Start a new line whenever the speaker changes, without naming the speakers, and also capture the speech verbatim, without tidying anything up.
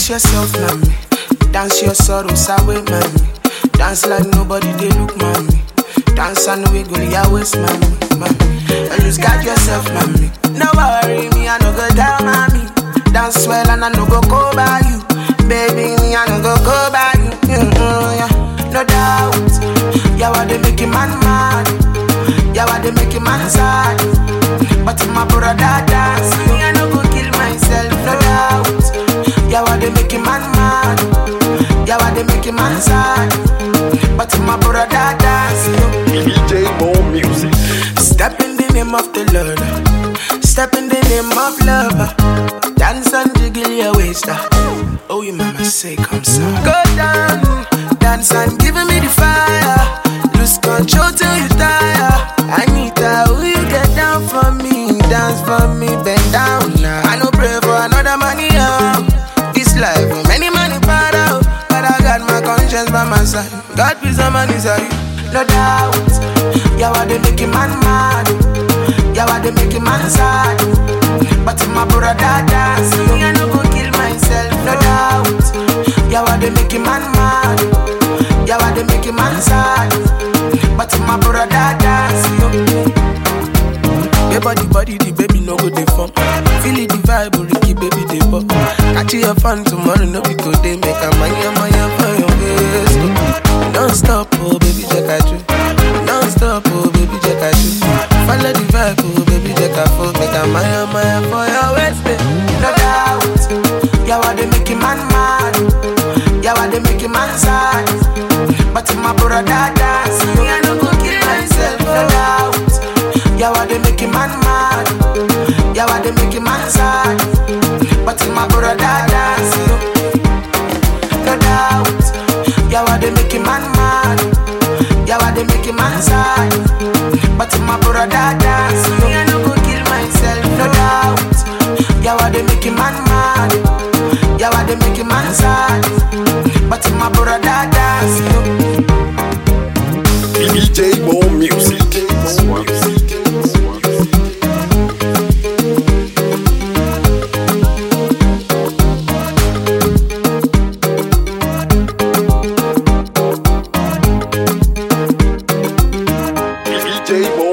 yourself, mommy. Dance your sorrows away, mommy. Dance like nobody they look, mommy. Dance and wiggle your waist, mommy, mommy. And you got yourself, mommy. No worry, me I no go down, mommy. Dance well and I no go go by you. Baby, me I no go go by you. Mm-hmm, yeah. No doubt. Yeah, what they making man mad. Yeah, what they making man sad. But my brother dance, me I no go kill myself. No doubt. Yeah, what they making man mad. Yeah, what they making man sad. But my brother dance.
D J Mo Music.
Step in the name of the Lord. Step in the name of love. Dance and jiggle your waist. Oh, you mama say come so. Go down, dance and give me the fire. Lose control till you tire. Anita, will you get down for me? Dance for me, bend down now. I no pray for another money, oh. This life, oh, many money para, oh. But I got my conscience by my side. God please, some money, sorry. No doubt. Yeah, what they making man mad. Yeah, what they making man sad. But my brother dance, me I no go kill myself, no doubt. Yeah, what they making man mad. Yeah, what they making man sad. But my brother dance, your body, body, the baby no go dey fun. Feel it, the vibe, Ricky, baby, they pop. Catch your fun tomorrow, no we go dey make a man, yeah, man, yeah, for your face. Don't stop, oh baby, check out you. Don't stop, oh baby, check out you. Follow the vibe, oh baby, check out for make a man, yeah, man, yeah, for your waist. No doubt, yeah, what they making man mad. Yeah, what they making man sad. But my brother dance, me I no go kill myself, no doubt. Yeah, what they making man mad. Yeah, what they making man sad. But my brother dance, no doubt. Yeah, what they making man mad. Yeah, what they making man sad. But my brother dance, me I no go kill myself, no doubt. Yeah, what they making man mad. Yeah, what they making man sad. But my brother dance,
D J Mo Music. D J Mo